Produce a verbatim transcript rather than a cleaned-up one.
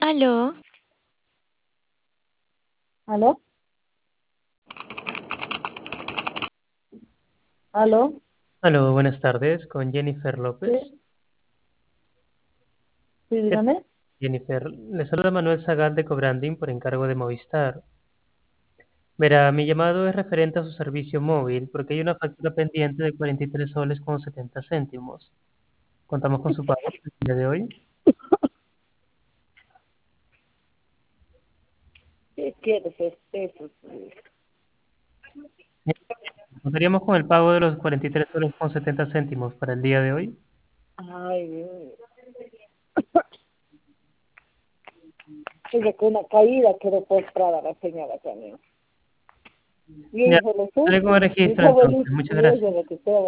Aló, ¿Aló? ¿Aló? Aló, buenas tardes, con Jennifer López. Sí, sí, ¿Qué tal, dígame. Jennifer? Le saluda Manuel Zagal de Cobranding por encargo de Movistar. Verá, mi llamado es referente a su servicio móvil porque hay una factura pendiente de cuarenta y tres soles con setenta céntimos. Contamos con su pago el día de hoy. ¿Qué quieres? Este, pues, Sí, contaríamos con el pago de los cuarenta y tres soles con setenta céntimos para el día de hoy. ay, Dios. Oiga, con una caída quiero comprar a la señora también. Y Ya, hijo, lo sale con el susto. Mi registro entonces. abuelito, Muchas mi gracias. hijo, lo que sea.